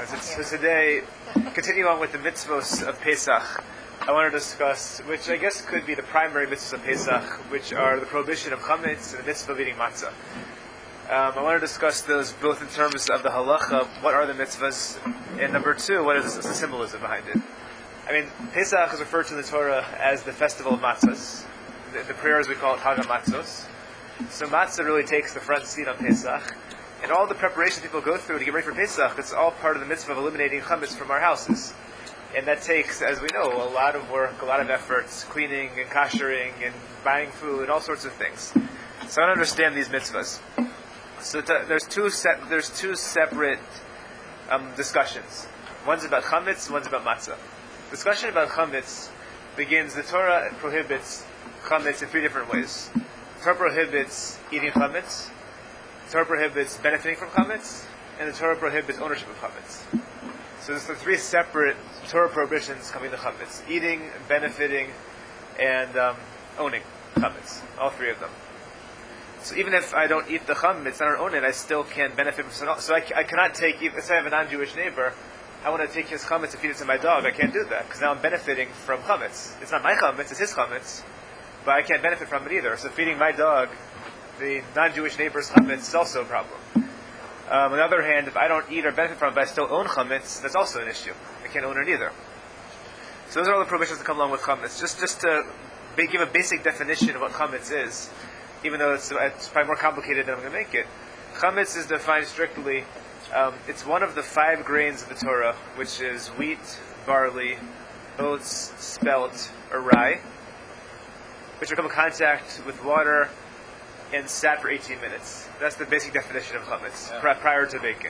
So today, continuing on with the mitzvos of Pesach, I want to discuss, which I guess could be the primary mitzvahs of Pesach, which are the prohibition of chametz and the mitzvah of eating matzah. I want to discuss those both in terms of the halacha, what are the mitzvahs, and number two, what is the symbolism behind it. I mean, Pesach is referred to in the Torah as the festival of matzahs. The prayers we call it Chag HaMatzos. So matzah really takes the front seat on Pesach. And all the preparations people go through to get ready for Pesach, it's all part of the mitzvah of eliminating chametz from our houses. And that takes, as we know, a lot of work, a lot of efforts, cleaning and koshering and buying food, all sorts of things. So I don't understand these mitzvahs. So there's two separate discussions. One's about chametz, one's about matzah. Discussion about chametz begins, the Torah prohibits chametz in three different ways. The Torah prohibits eating chametz, the Torah prohibits benefiting from chametz, and the Torah prohibits ownership of chametz. So there's the three separate Torah prohibitions coming to chametz: eating, benefiting, and owning chametz. All three of them. So even if I don't eat the chametz, I don't own it, I still can benefit from it. So I cannot take, let's say I have a non-Jewish neighbor, I want to take his chametz and feed it to my dog. I can't do that, because now I'm benefiting from chametz. It's not my chametz, it's his chametz, but I can't benefit from it either. So feeding my dog the non-Jewish neighbor's chametz is also a problem. On the other hand, if I don't eat or benefit from it, but I still own chametz, that's also an issue. I can't own it either. So those are all the prohibitions that come along with chametz. Just to give a basic definition of what chametz is, even though it's probably more complicated than I'm going to make it. Chametz is defined strictly, it's one of the 5 grains of the Torah, which is wheat, barley, oats, spelt, or rye, which will come in contact with water and sat for 18 minutes. That's the basic definition of chametz, prior to baking.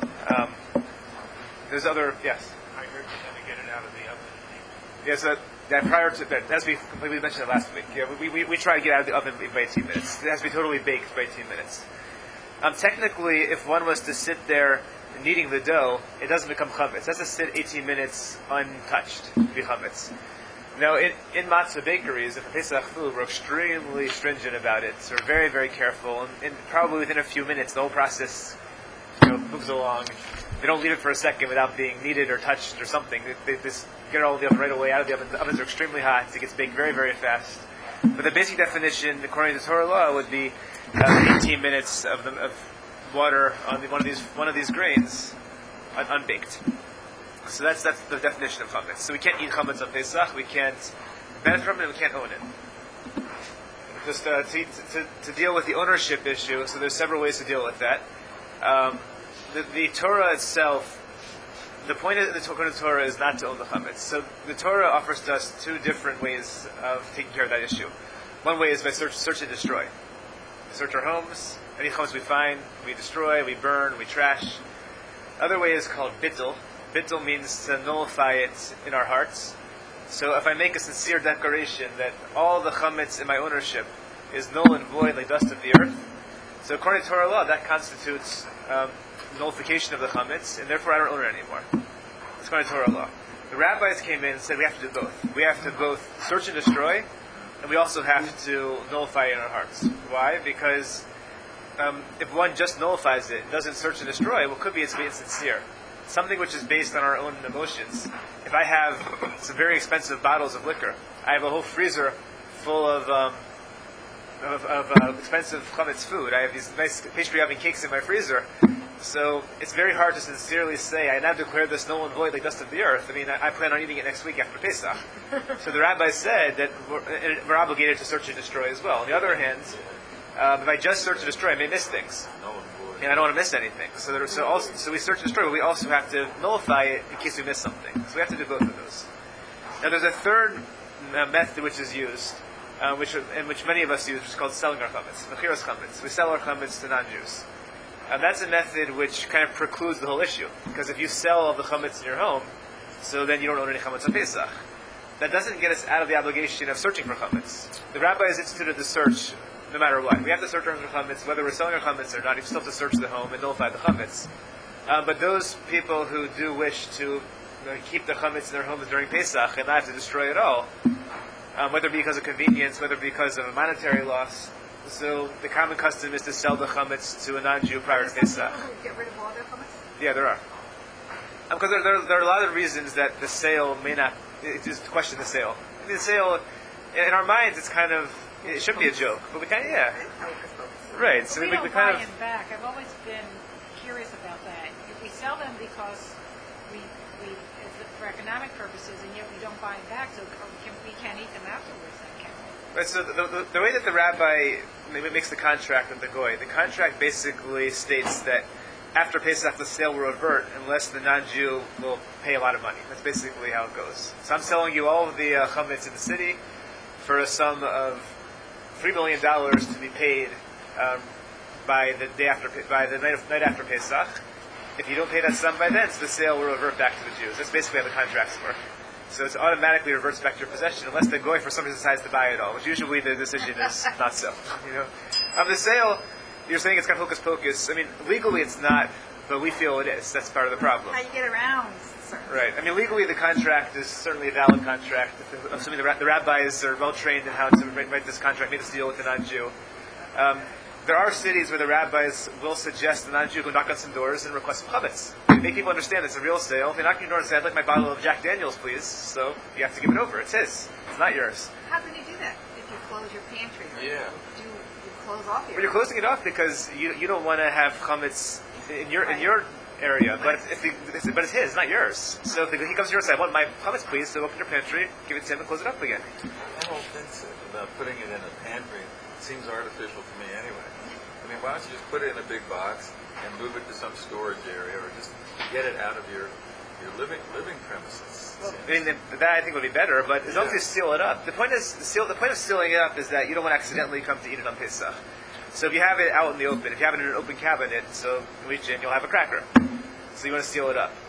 There's other, yes? I heard you had to get it out of the oven. Yes, that prior to that, as we mentioned it last week. Yeah, we try to get out of the oven by 18 minutes. It has to be totally baked by 18 minutes. Technically, if one was to sit there kneading the dough, it doesn't become chametz. It has to sit 18 minutes untouched to be chametz. Now, in matzah bakeries, if a Pesach food, we're extremely stringent about it. So we're very, very careful. And probably within a few minutes, the whole process moves along. They don't leave it for a second without being kneaded or touched or something. They just get it all of the oven right away, out of the oven. The ovens are extremely hot. It gets baked very, very fast. But the basic definition, according to Torah law, would be 18 minutes of water on one of these grains unbaked. So that's the definition of chametz. So we can't eat chametz on Pesach. We can't benefit from it. We can't own it. Just to deal with the ownership issue. So there's several ways to deal with that. The Torah itself, the point of the Torah is not to own the chametz. So the Torah offers to us 2 different ways of taking care of that issue. One way is by search and destroy. We search our homes. Any chametz we find, we destroy, we burn, we trash. Other way is called bittul. Bittul means to nullify it in our hearts. So if I make a sincere declaration that all the chametz in my ownership is null and void like dust of the earth, so according to Torah law, that constitutes nullification of the chametz, and therefore I don't own it anymore. That's according to Torah law. The rabbis came in and said we have to do both. We have to both search and destroy, and we also have to nullify it in our hearts. Why? Because if one just nullifies it, doesn't search and destroy, well, could be it's insincere. Something which is based on our own emotions. If I have some very expensive bottles of liquor, I have a whole freezer full of expensive chametz food. I have these nice pastry oven cakes in my freezer. So it's very hard to sincerely say, I now declare this null and void like dust of the earth. I mean, I plan on eating it next week after Pesach. So the rabbi said that we're obligated to search and destroy as well. On the other hand, if I just search and destroy, I may miss things. And I don't want to miss anything. So we search and destroy, but we also have to nullify it in case we miss something. So we have to do both of those. Now there's a third method which is used, which many of us use, which is called selling our chametz, mechiras chametz. We sell our chametz to non-Jews. That's a method which kind of precludes the whole issue. Because if you sell all the chametz in your home, so then you don't own any chametz on Pesach. That doesn't get us out of the obligation of searching for chametz. The rabbis instituted the search no matter what. We have to search our chametz, whether we're selling our chametz or not. You still have to search the home and nullify the chametz. But those people who do wish to keep the chametz in their homes during Pesach and not have to destroy it all, whether because of convenience, whether because of a monetary loss, so the common custom is to sell the chametz to a non-Jew prior to Pesach. Get rid of all their chametz? Yeah, there are. Because there are a lot of reasons that the sale may not, just question the sale. I mean, the sale, in our minds, it's kind of, it should be a joke, but we kind of, yeah. Right, so we don't we buy kind of, them back. I've always been curious about that. If we sell them because for economic purposes, and yet we don't buy them back, so we can't eat them afterwards, then can we? right, so the way that the rabbi makes the contract with the goy, the contract basically states that after Pesach the sale will revert unless the non-Jew will pay a lot of money. That's basically how it goes. So I'm selling you all of the chametz in the city for a sum of $3 million to be paid by the night after Pesach. If you don't pay that sum by then, so the sale will revert back to the Jews. That's basically how the contracts work. So it automatically reverts back to your possession unless the goy for some reason decides to buy it all, which usually the decision is not so. The sale, you're saying it's kind of hocus pocus. I mean, legally it's not, but we feel it is. That's part of the problem. How you get around? Right. I mean, legally the contract is certainly a valid contract. Assuming the rabbis are well trained in how to write this contract, make this deal with the non-Jew. There are cities where the rabbis will suggest the non-Jew go knock on some doors and request some chametz. They make people understand it's a real sale. If they knock on your door and say, "I'd like my bottle of Jack Daniels, please," so you have to give it over. It's his. It's not yours. How can you do that if you close your pantry? Yeah. Do you close off your? But you're closing it off because you don't want to have chametz in your area. But but it's his, not yours. So if he comes to your side, "I want my chametz, please," so open your pantry, give it to him, and close it up again. I don't think so. About putting it in a pantry seems artificial to me anyway. I mean, why don't you just put it in a big box and move it to some storage area, or just get it out of your living premises? Well, I mean, that I think would be better, but as long as you seal it up. The point of sealing it up is that you don't want to accidentally come to eat it on Pesach. So if you have it out in the open, if you have it in an open cabinet, so you reach in, you'll have a cracker. So you want to seal it up.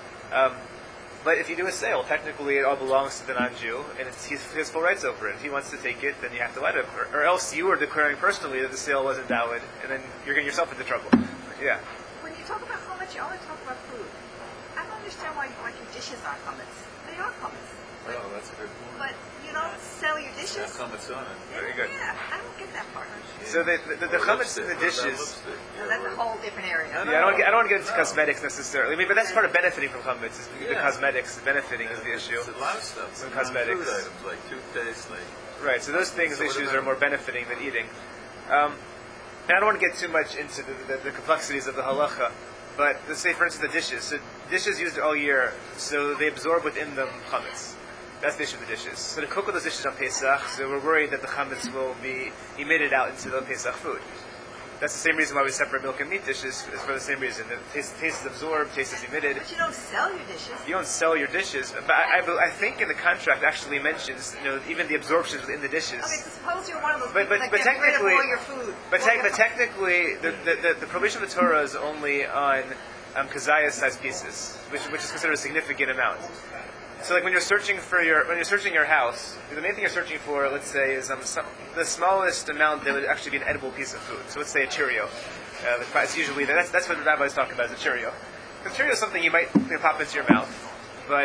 But if you do a sale, technically it all belongs to the non-Jew, and he has full rights over it. If he wants to take it, then you have to let him. Or else you are declaring personally that the sale wasn't valid, and then you're getting yourself into trouble. Yeah. When you talk about chametz, you only talk about food. I don't understand why your dishes are chametz. They are chametz. Oh, that's a good point. But you don't sell your dishes. Have chametz on it. Very good. Yeah, I don't get that part. So the chametz in the dishes. Well, that's a whole different area. Yeah, I don't want to get into cosmetics necessarily. I mean, but that's part of benefiting from chametz. Is the cosmetics, benefiting is the issue. It's a lot of stuff. Some cosmetics. Food items like toothpaste, like. Right. So those things, issues are more benefiting than eating. And I don't want to get too much into the complexities of the halacha. But let's say, for instance, the dishes. So dishes used all year, so they absorb within them chametz. That's the issue of the dishes. So to cook with those dishes on Pesach, so we're worried that the chametz will be emitted out into the Pesach food. That's the same reason why we separate milk and meat dishes, is for the same reason. The taste is absorbed, taste is emitted. But you don't sell your dishes. You don't sell your dishes. But I think in the contract actually mentions, even the absorptions within the dishes. Okay, so suppose you're one of those But people that but get rid of technically, all your food. but technically, the prohibition of the Torah is only on kazayas-sized pieces, which is considered a significant amount. So, like when you're searching your house, the main thing you're searching for, let's say, is the smallest amount that would actually be an edible piece of food. So, let's say a Cheerio. It's usually that's what the rabbis talk about, is a Cheerio. Because Cheerio is something you might pop into your mouth, but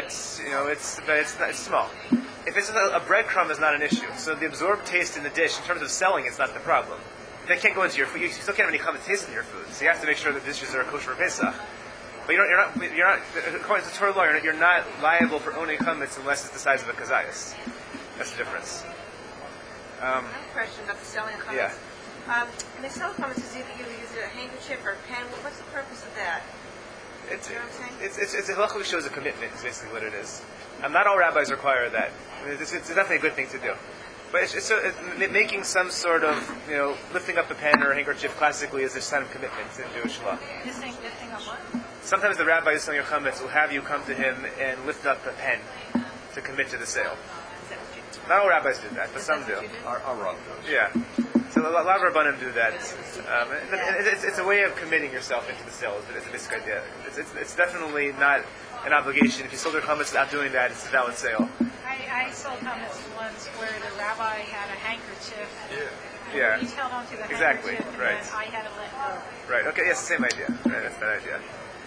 it's small. If it's a breadcrumb, is not an issue. So the absorbed taste in the dish, in terms of selling, it's not the problem. That can't go into your food. You still can't have any common taste in your food. So you have to make sure that the dishes are kosher for Pesach. But you're not. According to Torah law, you're not liable for owning chametz unless it's the size of a kazayas. That's the difference. Another question about the selling of chametz. Yeah. When they sell chametz, is either you use a handkerchief or a pen. What's the purpose of that? It's You know what I'm saying? it's a halacha which shows a commitment. Is basically what it is. Not all rabbis require that. It's definitely a good thing to do. But it's making some sort of, lifting up a pen or a handkerchief classically is a sign of commitment in Jewish law. Lifting up what? Sometimes the rabbi who's selling your chametz will have you come to him and lift up a pen to commit to the sale. Is that what you do? Not all rabbis do that, but some do. Our Rav does. Yeah. So a lot of rabbanim do that. It's a way of committing yourself into the sale. It's a basic idea. It's definitely not an obligation. If you sold your chametz without doing that, it's a valid sale. I sold chametz once where the rabbi had a handkerchief. Yeah. He held onto the Exactly, handkerchief, and right. then I had to let go. Right. Okay. Yes, the same idea. Right. That's that idea.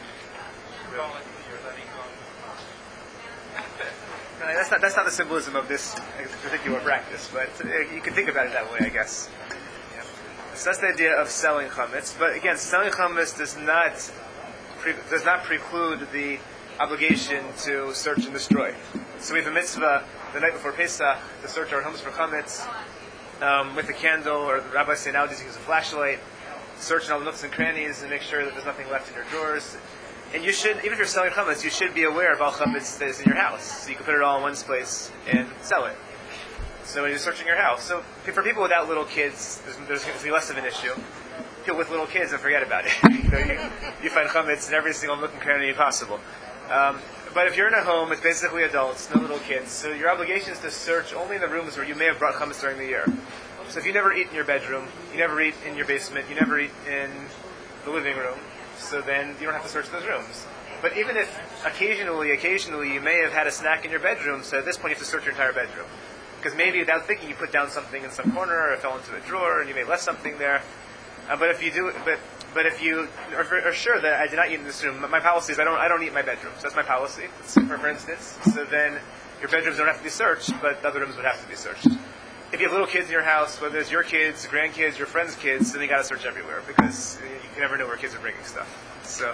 That's not the symbolism of this particular practice, but you can think about it that way, I guess. Yeah. So that's the idea of selling chametz. But again, selling chametz does not preclude the obligation to search and destroy. So we have a mitzvah the night before Pesach to search our homes for chametz with a candle, or the rabbis say nowadays you use a flashlight, search in all the nooks and crannies and make sure that there's nothing left in your drawers. And you should, even if you're selling chametz, you should be aware of all chametz that is in your house. So you can put it all in one place and sell it. So when you're searching your house. So for people without little kids, there's going to be less of an issue. People with little kids, don't forget about it. You find chametz in every single nook and cranny possible. But if you're in a home with basically adults, no little kids, so your obligation is to search only in the rooms where you may have brought chametz during the year. So if you never eat in your bedroom, you never eat in your basement, you never eat in the living room, so then you don't have to search those rooms. But even if occasionally you may have had a snack in your bedroom, so at this point you have to search your entire bedroom. Because maybe without thinking you put down something in some corner, or it fell into a drawer, and you may have left something there. But if you do, but if you are sure that I did not eat in this room, my policy is I don't eat in my bedroom. So that's my policy, for instance. So then your bedrooms don't have to be searched, but the other rooms would have to be searched. If you have little kids in your house, whether it's your kids, grandkids, your friends' kids, then you got to search everywhere because you can never know where kids are bringing stuff. So,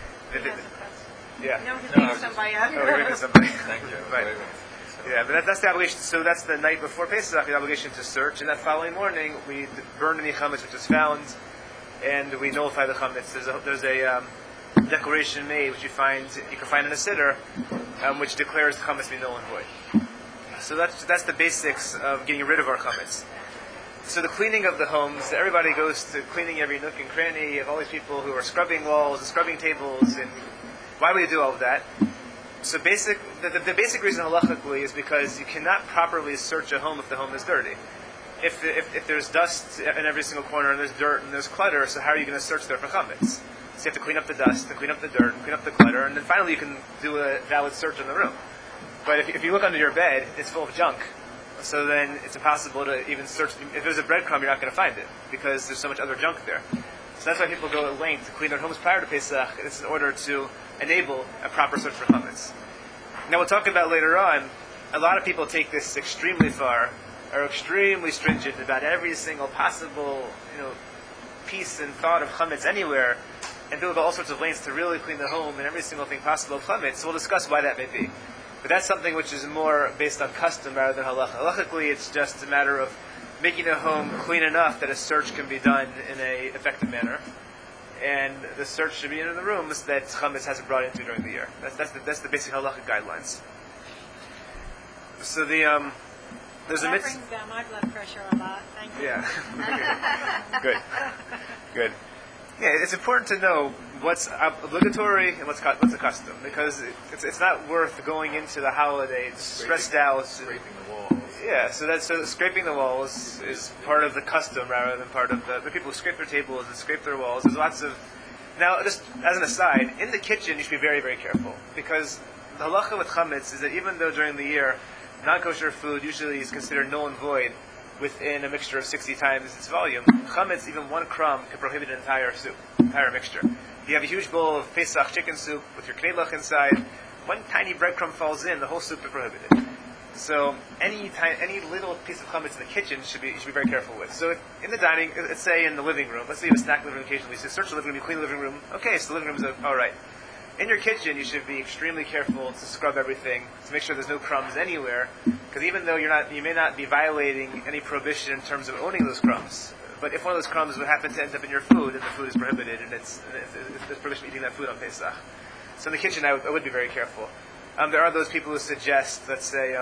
yeah. No, he's bringing somebody out. Oh, you're bringing somebody. Thank you. Right. Yeah, but that's the obligation. So that's the night before Pesach, the obligation to search. And that following morning, we burn any chametz which is found, and we nullify the chametz. There's a declaration made which you can find in a siddur, which declares the chametz to be null and void. So that's the basics of getting rid of our chametz. So the cleaning of the homes, everybody goes to cleaning every nook and cranny. You have all these people who are scrubbing walls and scrubbing tables, and why would you do all of that? So the basic reason halachically is because you cannot properly search a home if the home is dirty. If there's dust in every single corner and there's dirt and there's clutter, so how are you going to search there for chametz? So you have to clean up the dust, and clean up the dirt, and clean up the clutter, and then finally you can do a valid search in the room. But if you look under your bed, it's full of junk. So then it's impossible to even search. If there's a breadcrumb, you're not going to find it because there's so much other junk there. So that's why people go at length to clean their homes prior to Pesach. It's in order to enable a proper search for chametz. Now we'll talk about later on. A lot of people take this extremely far, are extremely stringent about every single possible, piece and thought of chametz anywhere, and people go all sorts of lengths to really clean the home and every single thing possible of chametz. So we'll discuss why that may be. But that's something which is more based on custom rather than halacha. Halachically, it's just a matter of making a home clean enough that a search can be done in an effective manner. And the search should be in the rooms that chametz hasn't brought into during the year. That's the basic halachic guidelines. So there's a That mitzvah. brings down my blood pressure a lot. Thank you. Yeah. Good. Yeah, it's important to know what's obligatory and what's a custom, because it's not worth going into the holiday stressed out. Scraping the walls. Yeah, so scraping the walls is part of the custom rather than part of the people who scrape their tables and scrape their walls. There's lots of... Now, just as an aside, in the kitchen you should be very, very careful, because the halacha with chametz is that even though during the year non-kosher food usually is considered null and void within a mixture of 60 times its volume, chametz, even one crumb, can prohibit an entire soup, entire mixture. If you have a huge bowl of Pesach chicken soup with your knedlach inside, one tiny breadcrumb falls in, the whole soup is prohibited. So any little piece of chametz in the kitchen you should be very careful with. So in the dining, let's say in the living room, let's say you have a snack in the living room occasionally, so search the living room, you clean the living room, okay, so the living room is all right. In your kitchen, you should be extremely careful to scrub everything, to make sure there's no crumbs anywhere, because even though you may not be violating any prohibition in terms of owning those crumbs, but if one of those crumbs would happen to end up in your food, then the food is prohibited, and there's prohibition eating that food on Pesach. So in the kitchen, I would be very careful. There are those people who suggest, let's say,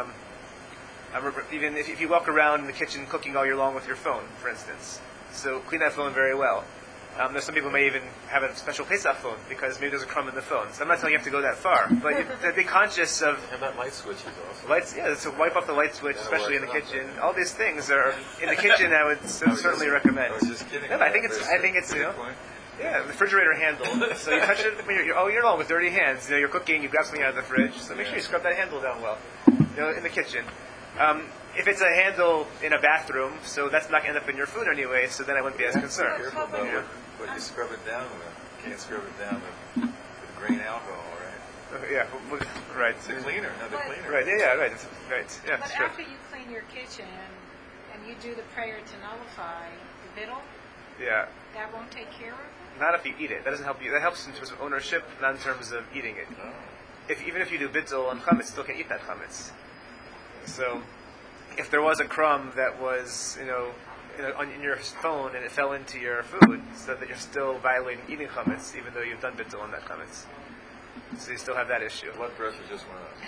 even if you walk around in the kitchen cooking all year long with your phone, for instance, so clean that phone very well. There's some people who may even have a special Pesach phone because maybe there's a crumb in the phone. So I'm not telling you have to go that far, but be conscious of And that light switch is also. lights. Yeah, so wipe off the light switch, especially in the kitchen. All these things are in the kitchen. I would certainly recommend. I was just kidding. No, I think it's Good point. yeah, the refrigerator handle. So you touch it when you're all year long with dirty hands. You're cooking, you grab something out of the fridge. So make sure you scrub that handle down well. In the kitchen. If it's a handle in a bathroom, so that's not going to end up in your food anyway, so then I wouldn't be as concerned. Careful about what you scrub it down with. You can't scrub it down with grain alcohol, right? Yeah, right. The cleaner, the cleaner. Right, yeah, right. Yeah, But sure. after you clean your kitchen and you do the prayer to nullify the vittle, Yeah. that won't take care of it? Not if you eat it. That doesn't help you. That helps in terms of ownership, not in terms of eating it. Oh. even if you do bittul on chametz, you still can't eat that chametz. So, if there was a crumb that was, in your phone and it fell into your food, so that you're still violating eating chametz, even though you've done bittul on that chametz. So you still have that issue. Blood pressure just went up.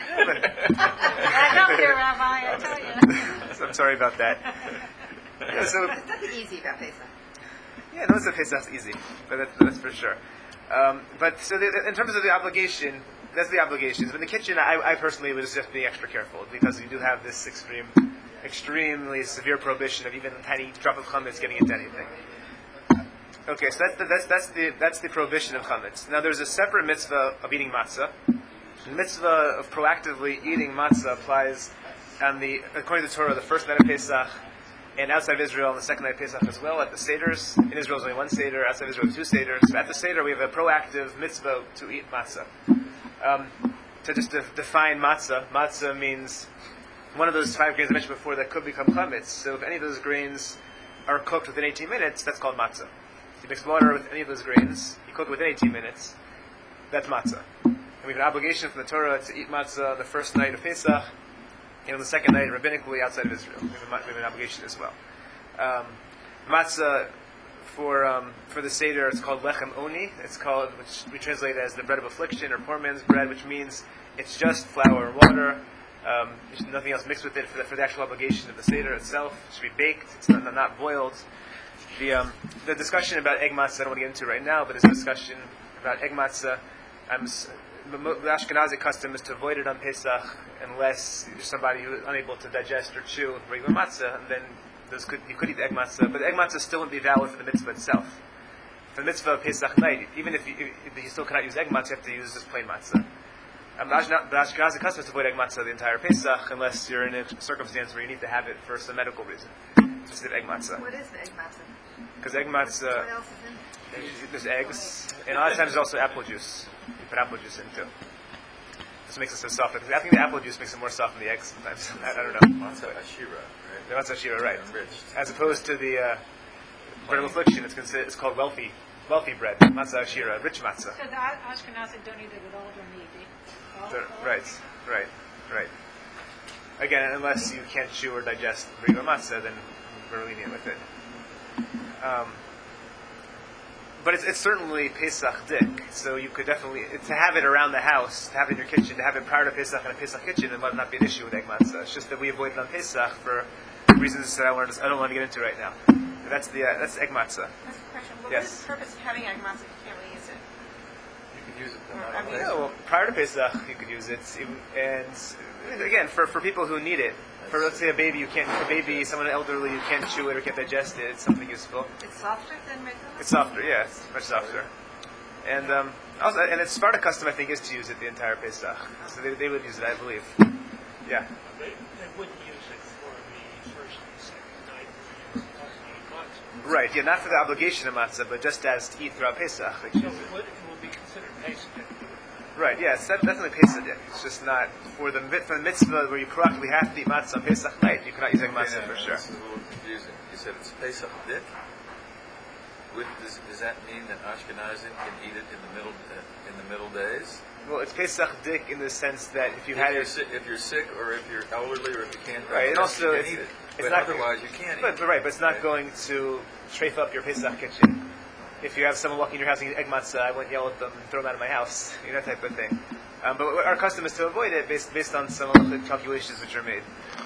I know, dear Rabbi, I tell you. So I'm sorry about that. Yeah, so, There's nothing easy about Pesach. yeah, those of Pesach's easy, but that's for sure. But so in terms of the obligation, that's the obligations. But in the kitchen, I personally was just being extra careful because you do have this extremely severe prohibition of even a tiny drop of chametz getting into anything. Okay, so that's the prohibition of chametz. Now there's a separate mitzvah of eating matzah. The mitzvah of proactively eating matzah applies according to the Torah, the first night of Pesach, and outside of Israel on the second night of Pesach as well. At the Seders, in Israel there's only one Seder, outside of Israel there's two Seders. So at the Seder we have a proactive mitzvah to eat matzah. To just define matzah, matzah means one of those 5 grains I mentioned before that could become chametz. So if any of those grains are cooked within 18 minutes, that's called matzah. You mix water with any of those grains, you cook it within 18 minutes, that's matzah. And we have an obligation from the Torah to eat matzah the first night of Pesach, and on the second night, rabbinically, outside of Israel. We have an obligation as well. Matzah, for the Seder, it's called lechem oni. It's called, which we translate as the bread of affliction, or poor man's bread, which means it's just flour and water. There's nothing else mixed with it for the actual obligation of the Seder itself. It should be baked. It's not boiled. The discussion about egg matzah I don't want to get into right now, but there's a discussion about egg matzah. The Ashkenazi custom is to avoid it on Pesach unless you're somebody who is unable to digest or chew regular matzah, and then you could eat egg matzah, but egg matzah still wouldn't be valid for the mitzvah itself. For the mitzvah of Pesach night, even if you still cannot use egg matzah, you have to use just plain matzah. The Ashkenazi custom is to avoid egg matzah the entire Pesach unless you're in a circumstance where you need to have it for some medical reason. Just egg matzah. What is the egg matzah? Because egg matzah, What else is in it? there's eggs, and a lot of times there's also apple juice. You put apple juice in too. This makes it so soft. I think the apple juice makes it more soft than the eggs sometimes. I don't know. Matzah ashira, right? The matzah shira, right? Enriched. As opposed to the bread of affliction, it's called wealthy bread. Matzah shira, rich matzah. So the Ashkenazi don't eat it with all their meat. Right. Again, unless you can't chew or digest regular matzah, then we're lenient with it. But it's certainly Pesach dik, so you could definitely, to have it around the house, to have it in your kitchen, to have it prior to Pesach in a Pesach kitchen, it might not be an issue with egg matzah. It's just that we avoid it on Pesach for reasons that I don't want to get into right now. That's egg matzah. That's a question. Yes. What is the purpose of having egg matzah if you can't really use it? You can use it the I night of mean, Yeah, Pesach. well, prior to Pesach, you could use it, and again, for people who need it, for let's say someone elderly, you can't chew it or can't digest it, it's something useful. It's softer than regular? It's softer, yeah, it's much softer. And also, and it's Sparta custom, I think, is to use it the entire Pesach. So they would use it, I believe. Yeah. They wouldn't use it for the first and second night of the month. Right, yeah, not for the obligation of matzah, but just as to eat throughout Pesach. They So could use it it. will be considered Pesach. Right, yeah, it's definitely Pesach. It's just not for the mitzvah where you proactively have to eat matzah on Pesach night. You cannot use egg matzah for sure. This is a little confusing. You said it's Pesach dik. Does that mean that Ashkenazim can eat it in the middle days? Well, it's Pesach dik in the sense that if you had it, If you're sick, or if you're elderly, or if you can't, right, and also you it's, can eat it. it's But not otherwise, you can't eat it. but it's not Right. going to strafe up your Pesach kitchen. If you have someone walking in your house eating egg matzah, I wouldn't yell at them and throw them out of my house, that type of thing. But our custom is to avoid it based on some of the calculations which are made.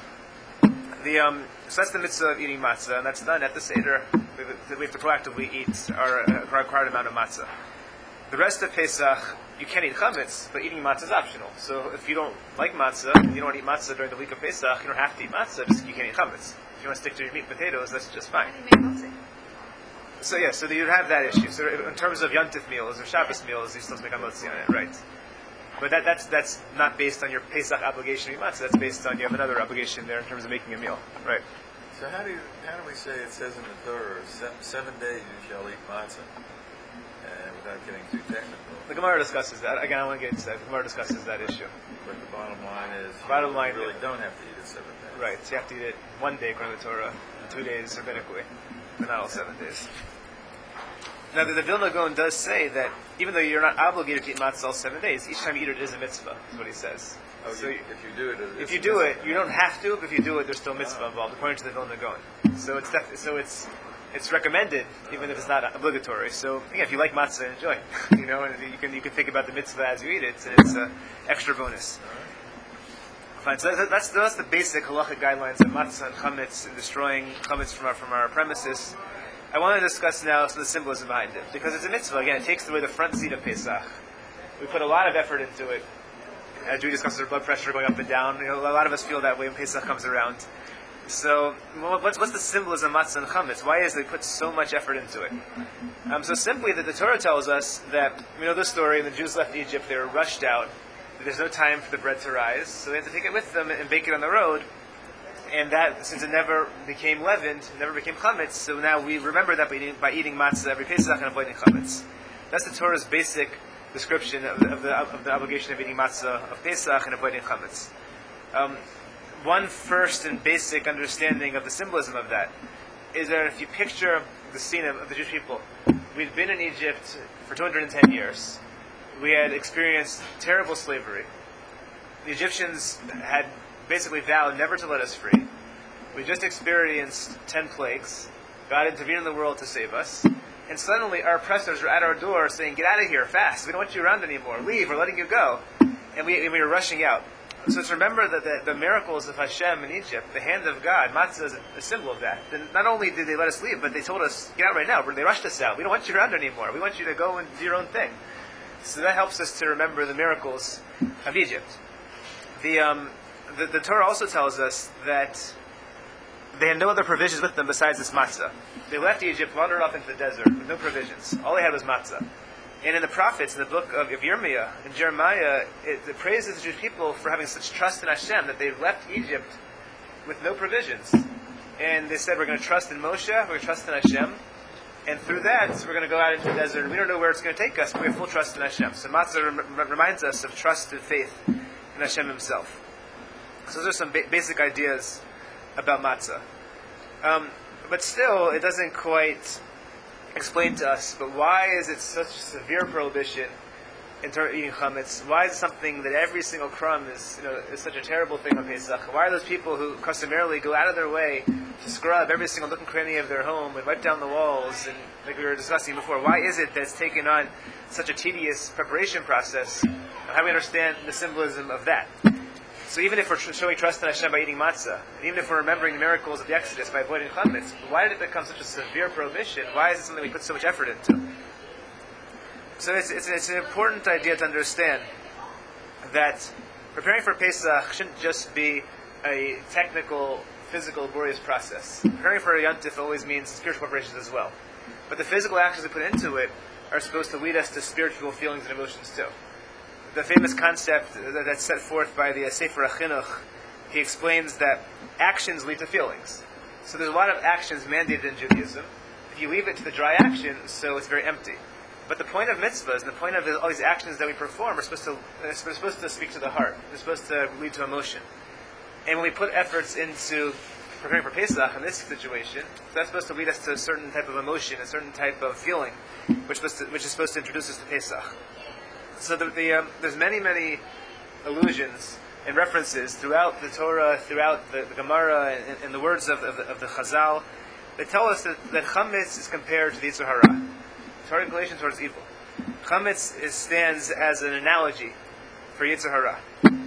So that's the mitzvah of eating matzah, and that's done at the Seder. We have to proactively eat our required amount of matzah. The rest of Pesach, you can eat chametz, but eating matzah is optional. So if you don't like matzah, and you don't want to eat matzah during the week of Pesach, you don't have to eat matzah, just you can't eat chametz. If you want to stick to your meat and potatoes, that's just fine. How do you make motzi? So you'd have that issue. So in terms of Yontif meals or Shabbos meals, you still have to make hamotzi on it, right? But that's not based on your Pesach obligation to eat matzah. That's based on you have another obligation there in terms of making a meal, right? So how do we say it says in the Torah, 7 days you shall eat matzah, without getting too technical? The Gemara discusses that. Again, I want to get into that. The Gemara discusses that issue. But the bottom line is, Bottom line you really is- don't have to eat it 7 days. Right. So you have to eat it one day according to the Torah, and 2 days rabbinically, but not all 7 days. Now, the Vilna Gaon does say that even though you're not obligated to eat matzah all 7 days, each time you eat it is a mitzvah, is what he says. Oh, So if you do it, if you do it, you don't have to, but if you do it, there's still mitzvah involved, according to the Vilna Gaon. So it's recommended, even if it's not obligatory. So again, if you like matzah, enjoy. And you can think about the mitzvah as you eat it, and it's an extra bonus. Fine. So that's the basic halachic guidelines of matzah and chametz and destroying chametz from our premises. I want to discuss now some of the symbolism behind it, because it's a mitzvah. Again, it takes away the front seat of Pesach. We put a lot of effort into it. As we discussed, our blood pressure going up and down. A lot of us feel that way when Pesach comes around. So, what's the symbolism of matzah and chametz? Why is they put so much effort into it? So simply, that the Torah tells us that, we know the story, the Jews left Egypt, they were rushed out. There's no time for the bread to rise, so they had to take it with them and bake it on the road. And that, since it never became leavened, never became chametz, so now we remember that by eating matzah every Pesach and avoiding chametz. That's the Torah's basic description of the obligation of eating matzah of Pesach and avoiding chametz. One first and basic understanding of the symbolism of that is that if you picture the scene of the Jewish people, we'd been in Egypt for 210 years. We had experienced terrible slavery. The Egyptians had basically vowed never to let us free. We just experienced 10 plagues. God intervened in the world to save us. And suddenly our oppressors were at our door saying, "Get out of here, fast. We don't want you around anymore. Leave, we're letting you go." And we were rushing out. So to remember that the miracles of Hashem in Egypt, the hand of God, matzah is a symbol of that. Then not only did they let us leave, but they told us, "Get out right now." They rushed us out. We don't want you around anymore. We want you to go and do your own thing. So that helps us to remember the miracles of Egypt. The Torah also tells us that they had no other provisions with them besides this matzah. They left Egypt, wandered off into the desert with no provisions. All they had was matzah. And in the prophets, in the book of Yirmiyah and Jeremiah, it praises the Jewish people for having such trust in Hashem that they left Egypt with no provisions. And they said, we're going to trust in Moshe, we're going to trust in Hashem, and through that, we're going to go out into the desert, and we don't know where it's going to take us, but we have full trust in Hashem. So matzah reminds us of trust and faith in Hashem Himself. So those are some basic ideas about matzah. But still, it doesn't quite explain to us, but why is it such a severe prohibition in terms of eating chametz? Why is it something that every single crumb is such a terrible thing on Pesach? Why are those people who customarily go out of their way to scrub every single nook and cranny of their home and wipe down the walls, and like we were discussing before, why is it that it's taken on such a tedious preparation process? And how do we understand the symbolism of that? So even if we're showing trust in Hashem by eating matzah, and even if we're remembering the miracles of the Exodus by avoiding chametz, why did it become such a severe prohibition? Why is it something we put so much effort into? So it's an important idea to understand that preparing for Pesach shouldn't just be a technical, physical, laborious process. Preparing for a Yontif always means spiritual preparations as well. But the physical actions we put into it are supposed to lead us to spiritual feelings and emotions too. The famous concept that's set forth by the Sefer HaChinuch, he explains that actions lead to feelings. So there's a lot of actions mandated in Judaism. If you leave it to the dry action, so it's very empty. But the point of mitzvahs and the point of all these actions that we perform are supposed to speak to the heart. They're supposed to lead to emotion. And when we put efforts into preparing for Pesach in this situation, that's supposed to lead us to a certain type of emotion, a certain type of feeling, which is supposed to introduce us to Pesach. So there's many allusions and references throughout the Torah, throughout the Gemara, and the words of the Chazal that tell us that chametz is compared to the Yetzer Hara, Torah inclination towards evil. Chametz stands as an analogy for Yetzer Hara.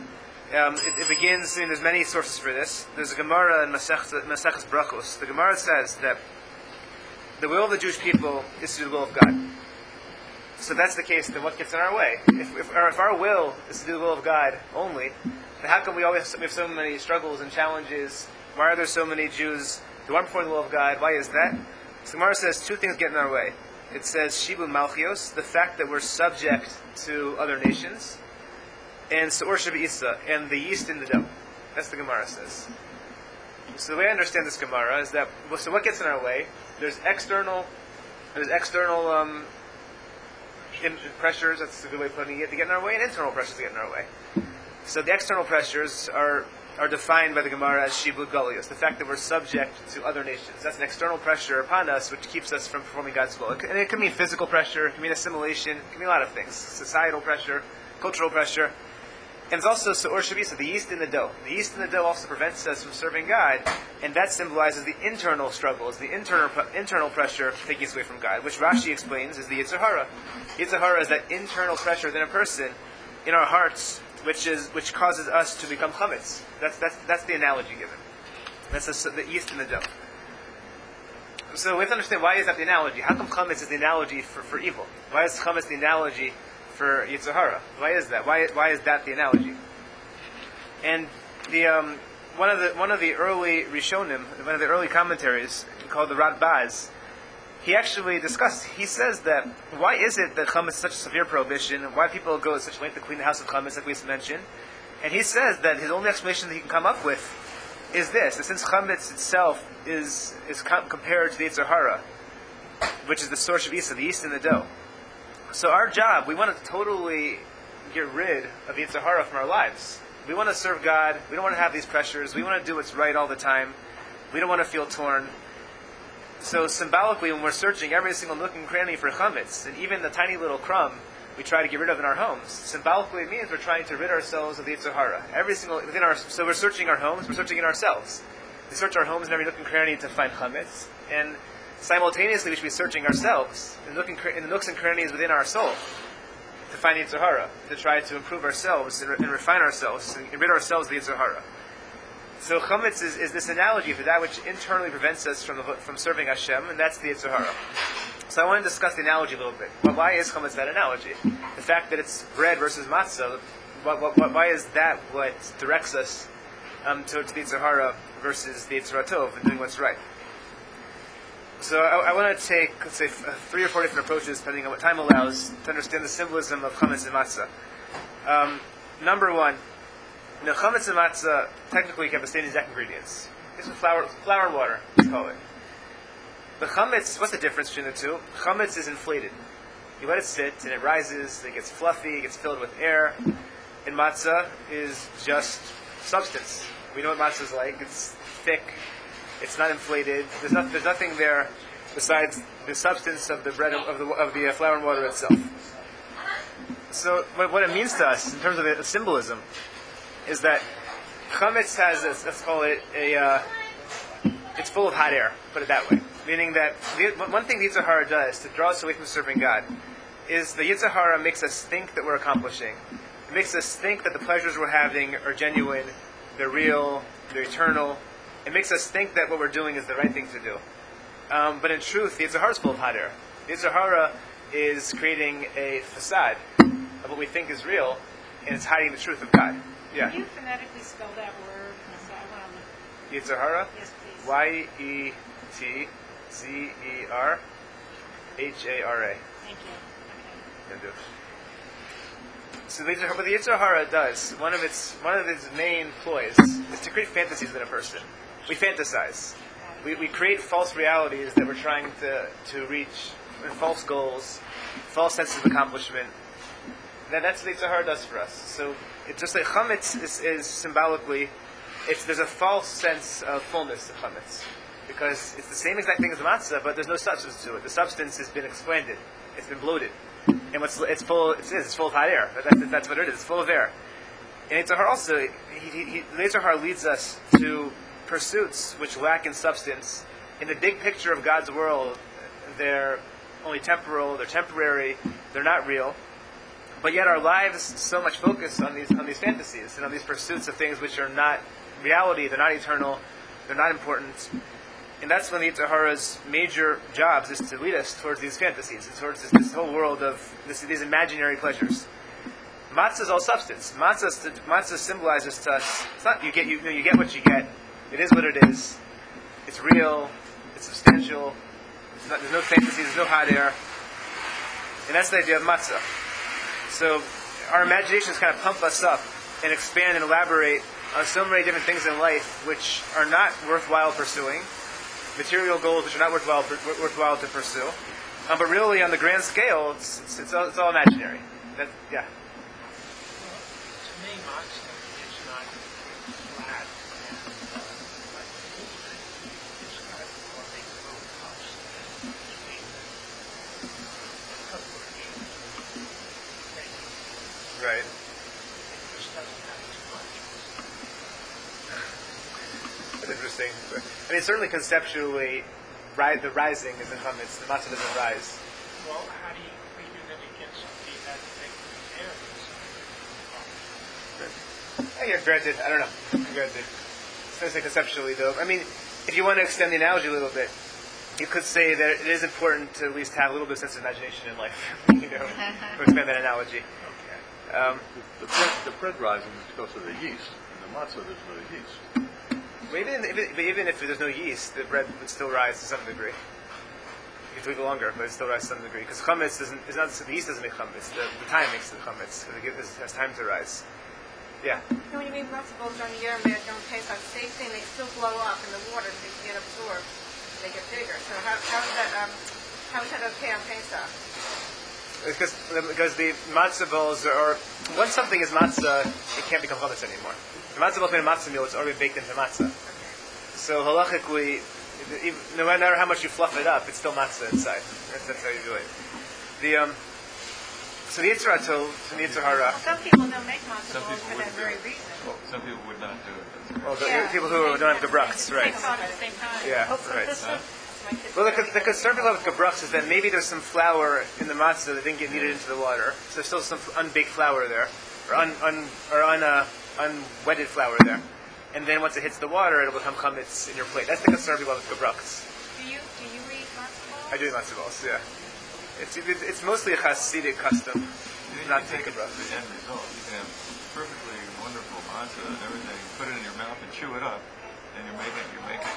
It begins, there's many sources for this. There's a Gemara in Maseches Brachos. The Gemara says that the will of the Jewish people is to do the will of God. So if that's the case, then what gets in our way? If our will is to do the will of God only, then how come we have so many struggles and challenges? Why are there so many Jews who aren't performing the will of God? Why is that? So Gemara says two things get in our way. It says Shibu Malchios, the fact that we're subject to other nations, and Se'or Sheb'isa, and the yeast in the dough. That's what the Gemara says. So the way I understand this Gemara is that, so what gets in our way? There's external pressures, that's a good way of putting it, to get in our way, and internal pressures to get in our way. So the external pressures are are defined by the Gemara as shibud galios, the fact that we're subject to other nations. That's an external pressure upon us which keeps us from performing God's will. And it can mean physical pressure, it can mean assimilation, it can mean a lot of things. Societal pressure, cultural pressure. And it's also Se'or Shavisa, the yeast in the dough. The yeast in the dough also prevents us from serving God, and that symbolizes the internal struggles, the internal pressure taking us away from God, which Rashi explains is the Yetzer Hara. Yetzer Hara is that internal pressure within a person, in our hearts, which causes us to become chametz. That's the analogy given. That's the yeast in the dough. So we have to understand, why is that the analogy? How come chametz is the analogy for evil? Why is chametz the analogy for Yetzer Hara? Why is that? Why is that the analogy? And the one of the early Rishonim, one of the early commentaries called the Radbaz, he actually discussed. He says that why is it that chametz is such a severe prohibition? Why people go to such length to clean the house of chametz, like we mentioned? And he says that his only explanation that he can come up with is this: that since chametz itself is compared to the Yetzer Hara, which is the source of Isa, the yeast in the dough. So our job, we want to totally get rid of Yetzer Hara from our lives. We want to serve God. We don't want to have these pressures. We want to do what's right all the time. We don't want to feel torn. So symbolically, when we're searching every single nook and cranny for chametz, and even the tiny little crumb we try to get rid of in our homes, symbolically it means we're trying to rid ourselves of the Yetzer Hara. So we're searching our homes, we're searching in ourselves. We search our homes in every nook and cranny to find chametz, and simultaneously we should be searching ourselves in the nooks and crannies within our soul to find Yetzer Hara, to try to improve ourselves and refine ourselves and rid ourselves of the Yetzer Hara. So chametz is this analogy for that which internally prevents us from serving Hashem, and that's the Yetzer Hara. So I want to discuss the analogy a little bit. But why is chametz that analogy? The fact that it's bread versus matzah, why is that what directs us towards the Yetzer Hara versus the Yetzer Tov and doing what's right? So I want to take, let's say, 3 or 4 different approaches, depending on what time allows, to understand the symbolism of chametz and matzah. Number 1, chametz and matzah technically have the same exact ingredients. It's flour and water, let's call it. The chametz, what's the difference between the two? Chametz is inflated. You let it sit, and it rises, it gets fluffy, it gets filled with air. And matzah is just substance. We know what matzah is like. It's thick. It's not inflated. There's nothing there besides the substance of the bread of the flour and water itself. So what it means to us in terms of the symbolism is that chametz has this, let's call it it's full of hot air. Put it that way. Meaning that one thing the Yetzer Hara does to draw us away from serving God is the Yetzer Hara makes us think that we're accomplishing. It makes us think that the pleasures we're having are genuine, they're real, they're eternal. It makes us think that what we're doing is the right thing to do. But in truth, the Yetzer Hara is full of hot air. The Yetzer Hara is creating a facade of what we think is real, and it's hiding the truth of God. Yeah. Can you phonetically spell that word? So I want to look. Yetzer Hara? Yes, please. Y-E-T-Z-E-R-H-A-R-A. Thank you. Okay. So what the Yetzer Hara does, one of its main ploys, is to create fantasies within a person. We fantasize. We create false realities that we're trying to reach, false goals, false senses of accomplishment. That's what the Yetzer Hara does for us. So it's just like chametz is symbolically, there's a false sense of fullness to chametz, because it's the same exact thing as the matzah, but there's no substance to it. The substance has been expanded. It's been bloated. And it's full of hot air. That's what it is. It's full of air. And Yetzer Hara also, the Yetzer Hara leads us to pursuits which lack in substance. In the big picture of God's world, they're only temporal, they're temporary, they're not real. But yet our lives so much focus on these fantasies and on these pursuits of things which are not reality, they're not eternal, they're not important. And that's when the Yetzer Hara's major jobs is to lead us towards these fantasies, and towards this whole world of these imaginary pleasures. Matzah is all substance. Matzah symbolizes to us. It's not you get what you get. It is what it is. It's real. It's substantial. There's no fantasy. There's no hot air. And that's the idea of matzah. So our imaginations kind of pump us up and expand and elaborate on so many different things in life which are not worthwhile pursuing. Material goals which are not worthwhile to pursue, but really on the grand scale, it's all imaginary. To me, matzah is not flat and like movement is kind of what makes it really tough between the coverage. Right. It just doesn't have as much. That's interesting. I mean, certainly conceptually, the rising is in chametz. The matzah doesn't rise. Well, how do you figure that it gets something that they compare this? Yeah, granted, I don't know. Granted. So say conceptually, though. I mean, if you want to extend the analogy a little bit, you could say that it is important to at least have a little bit of sense of imagination in life, to expand that analogy. The bread rising is because of the yeast. In the matzah, there's no yeast. Well, even if there's no yeast, the bread would still rise to some degree. You have to leave it longer, but it still rises to some degree. Because chametz is not the yeast doesn't make chametz. The time makes the chametz. So it has time to rise. Yeah. And when you make matzo balls during the year and don't taste like the same thing, they still blow up in the water, they get absorbed, they get bigger. So how is that okay on Pesach? Because the matzah balls are once something is matzah, it can't become chametz anymore. The matzah balls made a matzah meal; it's already baked into matzah. So halachically, no matter how much you fluff it up, it's still matzah inside. That's how you do it. So the Yitzhar Tov and the Yitzhar Hara. Some people don't make matzo Some balls people for that would very do it. reason. Well, some people would not do it. Well, people who don't have gebruchs, right? Same time at the same time. Yeah, right. Huh? Well, the concern people have with gebruchs is that maybe there's some flour in the matzah that didn't get kneaded into the water. So there's still some unbaked flour there, or unwetted flour there. And then once it hits the water, it'll become chametz in your plate. That's the concern people have with gebruchs. Do you eat matzo balls? I do matzah balls, yeah. It's mostly a Hasidic custom. Not take take it a to the end result. You can have perfectly wonderful matzah and everything. Put it in your mouth and chew it up, and you're making it better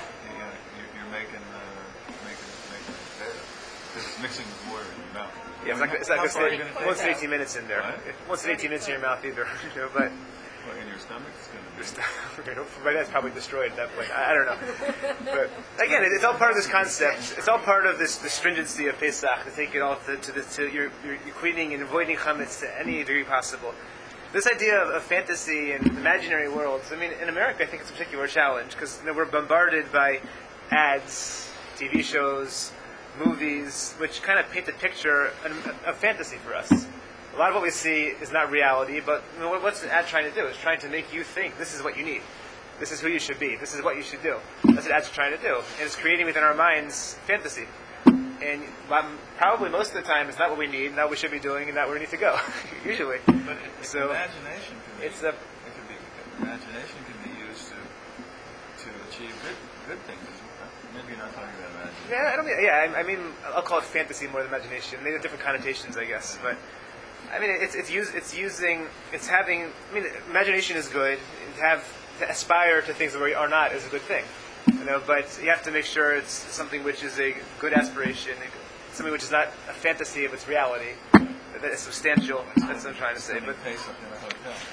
because it's mixing with water in your mouth. Yeah, it's not How far are you going gonna to once in take 18 minutes in there. What? Once in 18 minutes in your mouth either. But Well, in your stomach, it's going to be. my dad's probably destroyed at that point. I don't know. But again, it's all part of this concept. It's all part of this the stringency of Pesach to take it all to you're quitting and avoiding chametz to any degree possible. This idea of fantasy and imaginary worlds. I mean, in America, I think it's a particular challenge because we're bombarded by ads, TV shows, movies, which kind of paint a picture of fantasy for us. A lot of what we see is not reality, but what's an ad trying to do? It's trying to make you think this is what you need. This is who you should be. This is what you should do. That's what ads are trying to do. And it's creating within our minds fantasy. And probably most of the time it's not what we need, not what we should be doing, and not where we need to go, usually. But So, imagination can be. Imagination can be used to achieve good things. Maybe you're not talking about imagination. Yeah, I don't mean. Yeah, I mean, I'll call it fantasy more than imagination. They have different connotations, I guess. But I mean, it's having. I mean, imagination is good. To aspire to things that we are not is a good thing. But you have to make sure it's something which is a good aspiration, something which is not a fantasy of its reality, that is substantial. That's what I'm trying to say. But pay something in a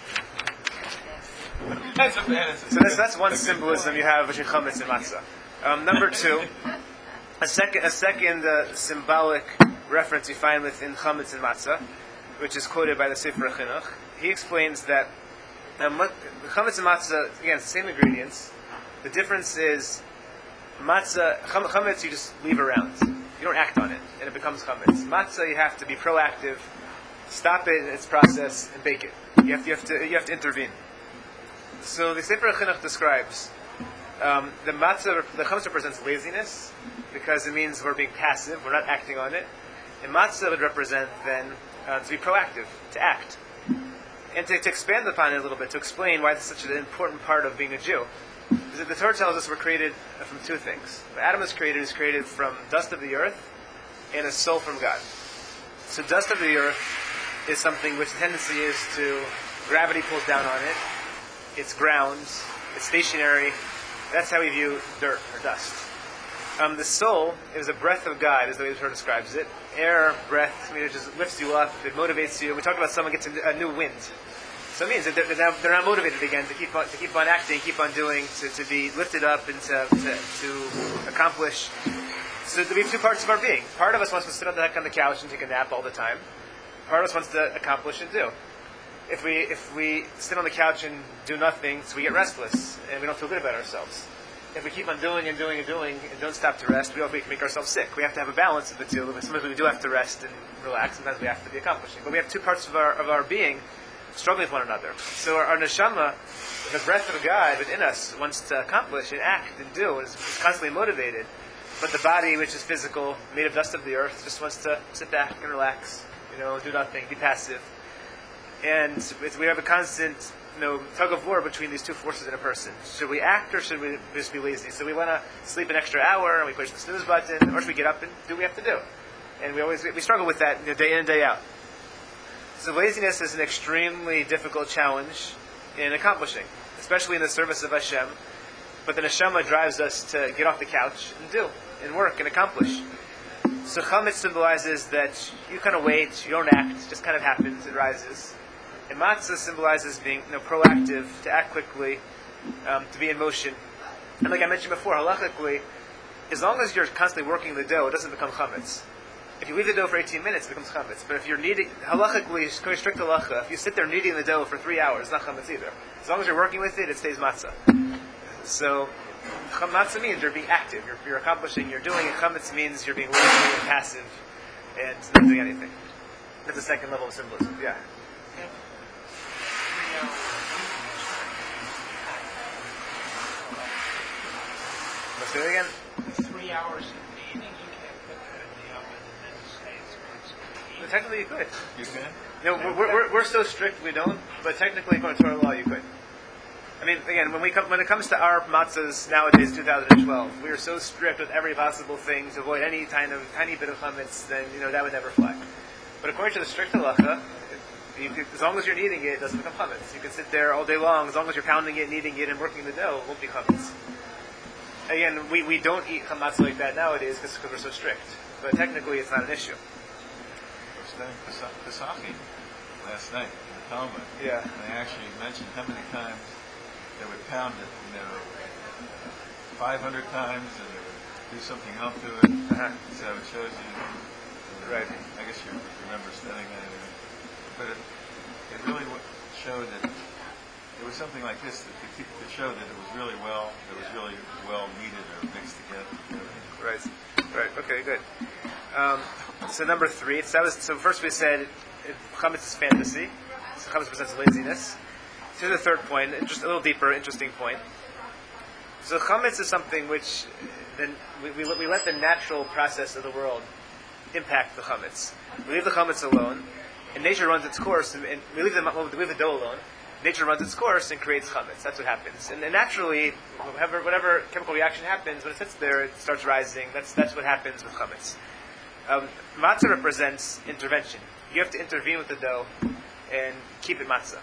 hotel. That's a fantasy. so that's one symbolism you have between chametz and matzah. Number two, a second symbolic reference you find within chametz and matzah, which is quoted by the Sefer Chinuch. He explains that chametz and matzah, again, it's the same ingredients. The difference is chametz you just leave around. You don't act on it, and it becomes chametz. Matzah you have to be proactive, stop it in its process, and bake it. You have to intervene. So the Sefer Chinuch describes the chametz represents laziness because it means we're being passive, we're not acting on it. And matzah would represent then to be proactive, to act. And to expand upon it a little bit, to explain why this is such an important part of being a Jew. Because the Torah tells us we're created from two things. When Adam is created from dust of the earth and a soul from God. So dust of the earth is something which the tendency is to, gravity pulls down on it, it's ground, it's stationary. That's how we view dirt or dust. The soul is a breath of God, is the way the Torah describes it. Air, breath, I mean, it just lifts you up, it motivates you. We talked about someone gets a new wind. So it means that they're not motivated again to keep on acting, keep on doing, to be lifted up and to accomplish. So we have two parts of our being. Part of us wants to sit on the couch and take a nap all the time. Part of us wants to accomplish and do. if we sit on the couch and do nothing, so we get restless and we don't feel good about ourselves. If we keep on doing and doing and doing and don't stop to rest, we can make ourselves sick. We have to have a balance of the two. Sometimes we do have to rest and relax. Sometimes we have to be accomplishing. But we have two parts of our being struggling with one another. So our neshama, the breath of God within us, wants to accomplish and act and do, and is constantly motivated. But the body, which is physical, made of dust of the earth, just wants to sit back and relax, do nothing, be passive. And we have a constant tug of war between these two forces in a person. Should we act or should we just be lazy? So we want to sleep an extra hour and we push the snooze button, or should we get up and do what we have to do? And we struggle with that day in and day out. So laziness is an extremely difficult challenge in accomplishing, especially in the service of Hashem. But the neshama drives us to get off the couch and do, and work, and accomplish. So chametz symbolizes that you kind of wait, you don't act, it just kind of happens, it rises. And matzah symbolizes being proactive, to act quickly, to be in motion. And like I mentioned before, halachically, as long as you're constantly working the dough, it doesn't become chametz. If you leave the dough for 18 minutes, it becomes chametz. But if you're kneading, halachically, strict halacha, if you sit there kneading the dough for 3 hours, it's not chametz either. As long as you're working with it, it stays matzah. So, matzah means you're being active, you're accomplishing, you're doing it. Chametz means you're being lazy and passive and not doing anything. That's the second level of symbolism. Yeah. Let's do it again. 3 hours of kneading, you can't put that in the oven and then say it's going to Well, technically, you could. You can? We're so strict we don't, but technically, according to Torah law, you could. I mean, again, when it comes to our matzahs nowadays, 2012, we are so strict with every possible thing to avoid any kind of tiny bit of chametz, then that would never fly. But according to the strict halacha, as long as you're kneading it, it doesn't become chametz. You can sit there all day long, as long as you're pounding it, kneading it, and working the dough, it won't be chametz. Again, we don't eat chametz like that nowadays because we're so strict. But technically, it's not an issue. I was studying Pesachim last night in the Talmud. Yeah. And they actually mentioned how many times they would pound it, 500 times, and they would do something else to it. Uh-huh. So it shows you. Right. I guess you remember studying that anyway. But it really showed that it was something like this to show that it was really well kneaded or mixed together. Right. Okay, good. So number 3. So first we said chametz is fantasy. So chametz represents laziness. Here's the third point, just a little deeper, interesting point. So chametz is something which then we let the natural process of the world impact the chametz. We leave the chametz alone, and nature runs its course, and we leave the dough alone. Nature runs its course and creates chametz. That's what happens. And naturally, whatever chemical reaction happens, when it sits there, it starts rising. That's what happens with chametz. Matzah represents intervention. You have to intervene with the dough and keep it matzah.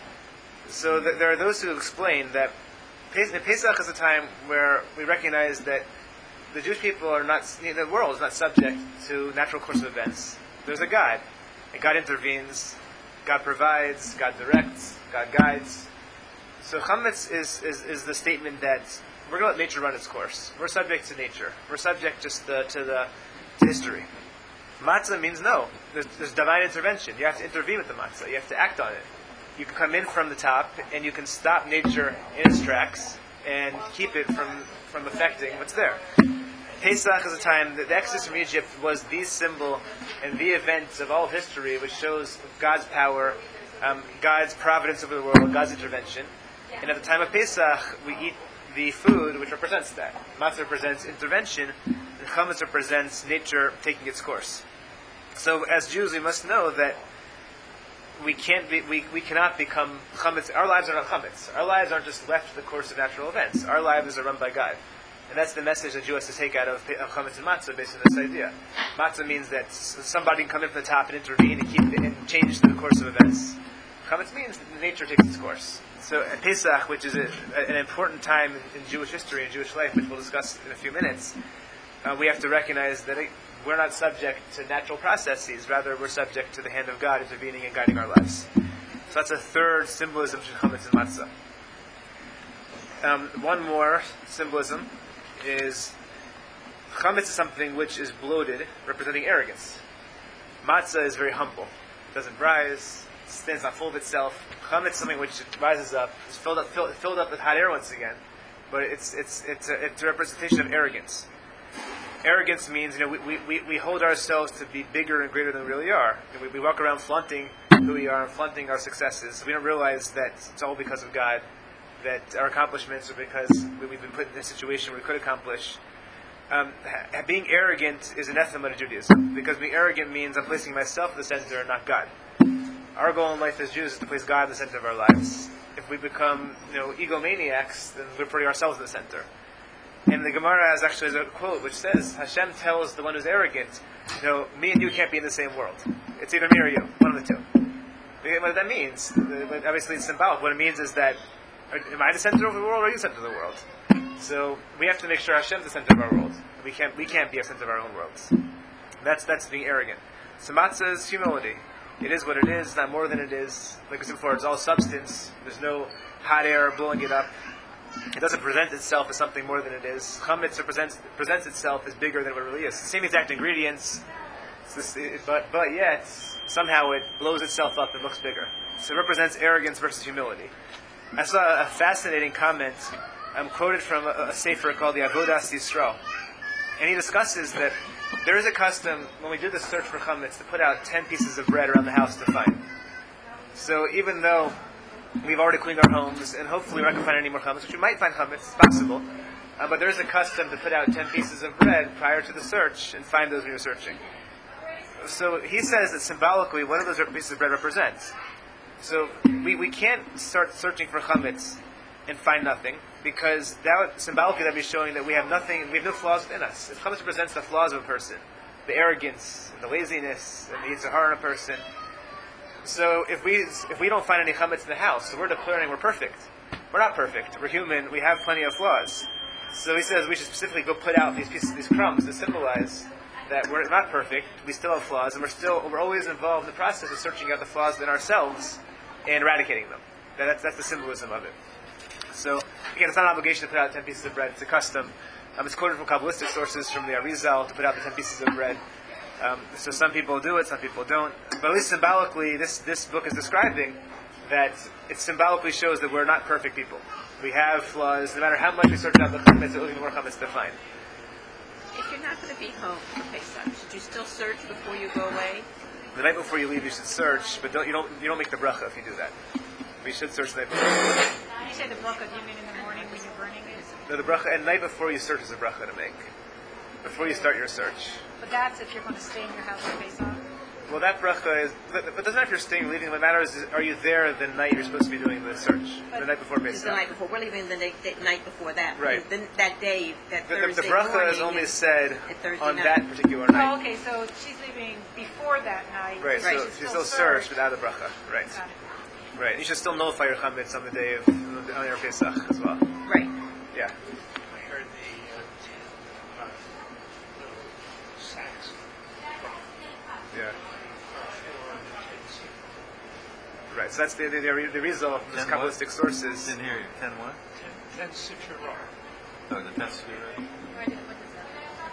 So there are those who explain that Pesach is a time where we recognize that the Jewish people are not, the world is not subject to natural course of events. There's a God, and God intervenes, God provides, God directs, God guides. So chametz is the statement that we're going to let nature run its course. We're subject to nature. We're subject just to history. Matzah means no. There's divine intervention. You have to intervene with the matzah. You have to act on it. You can come in from the top, and you can stop nature in its tracks and keep it from affecting what's there. Pesach is a time that the Exodus from Egypt was the symbol and the event of all of history, which shows God's power, God's providence over the world, God's intervention. And at the time of Pesach, we eat the food which represents that. Matzah represents intervention, and chametz represents nature taking its course. So, as Jews, we must know that we cannot become chametz. Our lives are not chametz. Our lives aren't just left to the course of natural events. Our lives are run by God. And that's the message that Jew has to take out of chametz and matzah based on this idea. Matzah means that somebody can come in from the top and intervene and change the course of events. Chametz means that nature takes its course. So at Pesach, which is an important time in Jewish history and Jewish life, which we'll discuss in a few minutes, we have to recognize that we're not subject to natural processes. Rather, we're subject to the hand of God intervening and guiding our lives. So that's a third symbolism of chametz and matzah. One more symbolism is chametz is something which is bloated, representing arrogance. Matzah is very humble. It doesn't rise. stands not full of itself. Chametz is something which rises up, is filled up with hot air once again. But it's a representation of arrogance. Arrogance means, we hold ourselves to be bigger and greater than we really are. We walk around flaunting who we are and flaunting our successes. We don't realize that it's all because of God, that our accomplishments are because we've been put in a situation where we could accomplish. Being arrogant is anathema to Judaism, because being arrogant means I'm placing myself at the center and not God. Our goal in life as Jews is to place God in the center of our lives. If we become, egomaniacs, then we're putting ourselves in the center. And the Gemara has a quote which says, Hashem tells the one who's arrogant, me and you can't be in the same world. It's either me or you, one of the two. What that means, obviously it's symbolic. What it means is that, am I the center of the world or are you the center of the world? So we have to make sure Hashem's the center of our world. We can't be a center of our own worlds. That's being arrogant. So matzah is humility. It is what it is, not more than it is. Like I said before, it's all substance. There's no hot air blowing it up. It doesn't present itself as something more than it is. Chametz presents itself as bigger than what it really is. The same exact ingredients, but yet somehow it blows itself up and looks bigger. So it represents arrogance versus humility. I saw a fascinating comment quoted from a sefer called the Avodas Yisrael, and he discusses that there is a custom when we do the search for chametz to put out 10 pieces of bread around the house to find. So even though we've already cleaned our homes, and hopefully we're not going to find any more chametz, which we might find chametz, it's possible, but there is a custom to put out 10 pieces of bread prior to the search and find those when you're searching. So he says that symbolically, what do those pieces of bread represent? So we can't start searching for chametz and find nothing, because symbolically that'd be showing that we have nothing, we have no flaws within us. If chametz represents the flaws of a person, the arrogance, and the laziness, and the yitzhar in a person, so if we don't find any chametz in the house, so we're declaring we're perfect. We're not perfect. We're human. We have plenty of flaws. So he says we should specifically go put out these crumbs to symbolize that we're not perfect. We still have flaws, and we're always involved in the process of searching out the flaws in ourselves and eradicating them. That's the symbolism of it. So again, it's not an obligation to put out 10 pieces of bread. It's a custom. It's quoted from Kabbalistic sources, from the Arizal, to put out the 10 pieces of bread. So some people do it, some people don't. But at least symbolically, this book is describing that it symbolically shows that we're not perfect people. We have flaws. No matter how much we search out the chametz, there's more chametz to find. If you're not going to be home for Pesach, should you still search before you go away? The night before you leave, you should search, but you don't make the bracha if you do that. We should search the night before. When you say the bracha, do you mean in the morning when you're burning it? No, the bracha, and the night before you search is a bracha to make. Before you start your search. But that's if you're going to stay in your house for Pesach. Well, that bracha is, but it doesn't matter if you're staying or leaving. What matters is, are you there the night you're supposed to be doing the search? The night before It's Pesach. the night before. We're leaving the night before that. Right. That day, that Thursday The bracha morning is only is said Thursday on night. that particular Oh, night. okay, so she's leaving before that night. Right, Right. so you still search without the bracha. Right. Got it. Right. You should still nullify your chametz on the day of on your Pesach as well. Right. Yeah. I heard the little sacks Yeah. for kids. Right. So that's the result from these 10 what? Kabbalistic sources. Didn't hear you. 10 what? 10 6-year-old. Oh, the 10th sphere. What is that?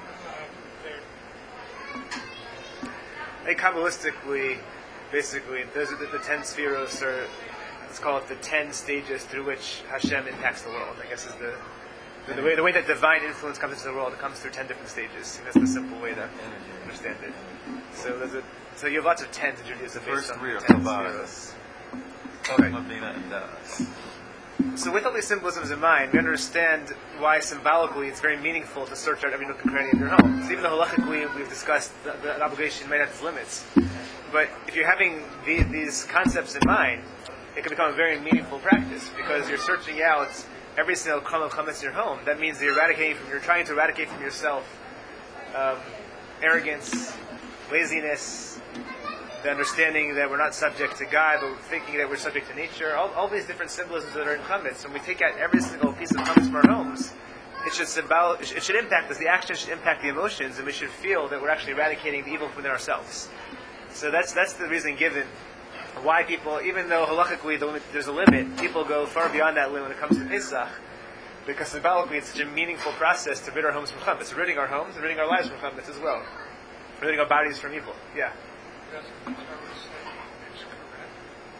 I think Kabbalistically, basically, those are the 10 spheros are, let's call it the 10 stages through which Hashem impacts the world. I guess is the way that divine influence comes into the world. It comes through 10 different stages. That's the simple way to understand it. So you have lots of 10s in Judaism The based first on 3 are 10 Chabad. spheros. Talking about Bina and Das. So with all these symbolisms in mind, we understand why symbolically it's very meaningful to search out every nook and cranny of your home. So even though halachically we've discussed the obligation might have its limits, but if you're having these concepts in mind, it can become a very meaningful practice because you're searching out every single crumb of chametz in your home. That means that you're trying to eradicate from yourself arrogance, laziness, the understanding that we're not subject to God, but thinking that we're subject to nature. All these different symbolisms that are in chametz. When we take out every single piece of chametz from our homes, it should impact us. The action should impact the emotions, and we should feel that we're actually eradicating the evil within ourselves. So that's the reason given why people, even though halachically there's a limit, people go far beyond that limit when it comes to Pesach, because symbolically it's such a meaningful process to rid our homes from chametz, ridding our homes and ridding our lives from chametz as well, ridding our bodies from evil. Yeah. Doesn't the Torah say it's correct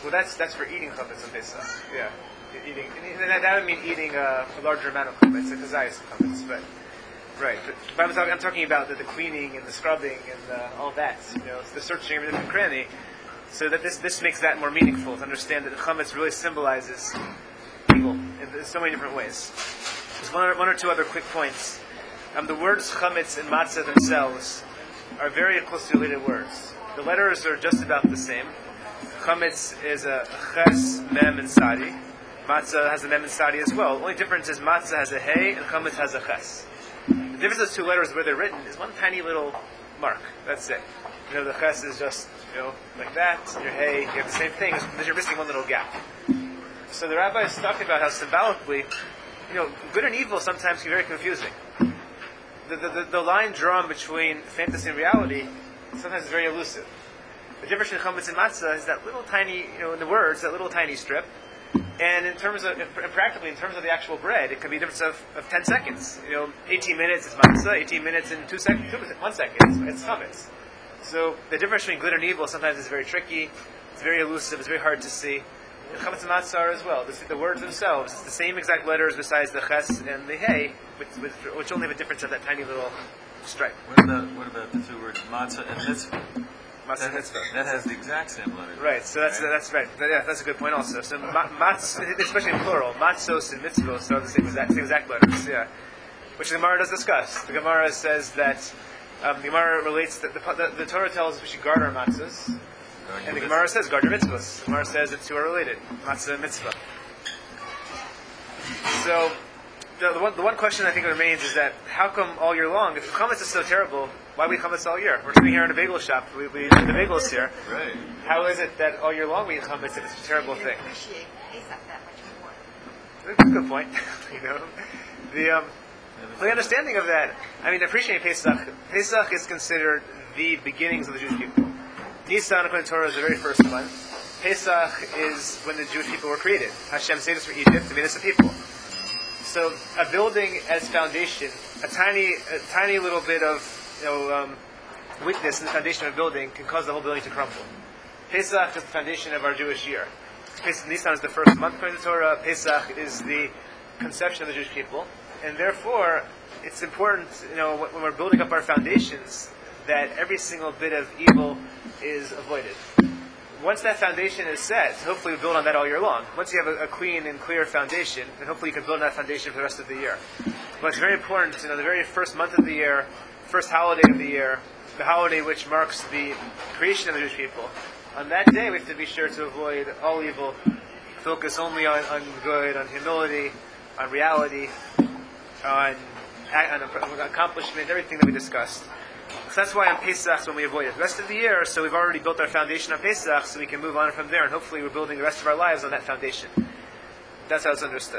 Well, that's for eating chametz on Pesach. Yeah, eating. And that would mean eating a larger amount of chametz, like kazayas chametz. But right. But I'm talking about the cleaning and the scrubbing and all that. The searching every different cranny, so that this makes that more meaningful to understand that the chametz really symbolizes evil in so many different ways. There's one or two other quick points. The words chametz and matzah themselves are very closely related words. The letters are just about the same. Chametz is a ches, mem, and sadi. Matzah has a mem and sadi as well. The only difference is matzah has a hey and chametz has a ches. The difference of those two letters where they're written is one tiny little mark. That's it. The ches is just like that. And your hey, you have the same thing. You're missing one little gap. So the rabbi is talking about how symbolically, good and evil sometimes can be very confusing. The line drawn between fantasy and reality sometimes is very elusive. The difference between chametz and matzah is that little tiny, in the words, that little tiny strip. And in terms of, practically in terms of the actual bread, it could be a difference of 10 seconds. 18 minutes is matzah, 18 minutes in 1 second, it's chametz. So the difference between good and evil sometimes is very tricky, it's very elusive, it's very hard to see. And chametz and matzah are as well. The words themselves, it's the same exact letters besides the ches and the hey, which only have a difference of that tiny little stripe. What about the two words matzah and mitzvah? Matzah and mitzvah. That has the exact same letters. Right, so that's right. Yeah, that's a good point also. So matzah, especially in plural, matzos and mitzvos are the same exact letters. Yeah, which the Gemara does discuss. The Gemara says that the Gemara relates that the Torah tells us we should guard our matzahs, and the Gemara says guard your mitzvos. The Gemara says the two are related, matzah and mitzvah. So the one question I think remains is that how come all year long, if chametz is so terrible, why we chametz all year? We're sitting here in a bagel shop. We eat the bagels here. Right. How is it that all year long we eat chametz if it's a terrible thing? Appreciate Pesach that much more. Good point. The understanding of that, appreciating Pesach. Pesach is considered the beginnings of the Jewish people. Nisan, according to Torah, is the very first month. Pesach is when the Jewish people were created. Hashem saved us from Egypt to made us a people. So a building as foundation, a tiny little bit of weakness in the foundation of a building can cause the whole building to crumble. Pesach is the foundation of our Jewish year. Nisan is the first month according to Torah. Pesach is the conception of the Jewish people, and therefore it's important, when we're building up our foundations, that every single bit of evil is avoided. Once that foundation is set, hopefully we build on that all year long. Once you have a clean and clear foundation, then hopefully you can build on that foundation for the rest of the year. But it's very important, the very first month of the year, first holiday of the year, the holiday which marks the creation of the Jewish people. On that day, we have to be sure to avoid all evil, focus only on good, on humility, on reality, on accomplishment, everything that we discussed. So that's why on Pesach when we avoid it. The rest of the year, so we've already built our foundation on Pesach, so we can move on from there, and hopefully we're building the rest of our lives on that foundation. That's how it's understood.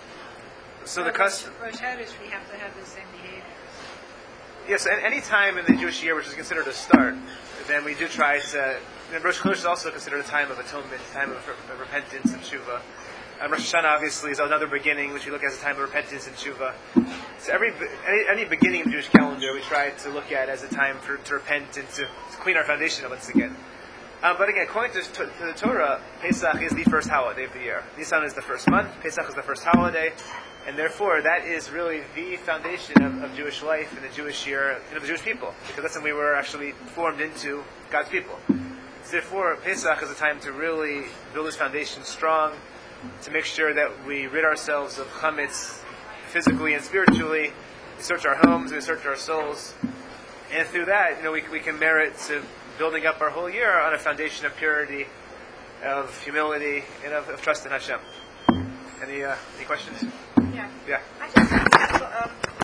So the custom... Rosh Chodesh, we have to have the same behaviors. Yes, any time in the Jewish year which is considered a start, then we do try to... Rosh Chodesh is also considered a time of atonement, a time of repentance and tshuva. Rosh Hashanah obviously is another beginning, which we look at as a time of repentance and tshuva. So any beginning of the Jewish calendar we try to look at as a time to repent and to clean our foundation once again. But again, according to the Torah, Pesach is the first holiday of the year. Nisan is the first month, Pesach is the first holiday, and therefore that is really the foundation of Jewish life and the Jewish year, the Jewish people, because that's when we were actually formed into God's people. So therefore, Pesach is a time to really build this foundation strong, to make sure that we rid ourselves of chametz physically and spiritually. We search our homes, we search our souls, and through that, we can merit to building up our whole year on a foundation of purity, of humility, and of trust in Hashem. Any questions? Yeah. Yeah. I just have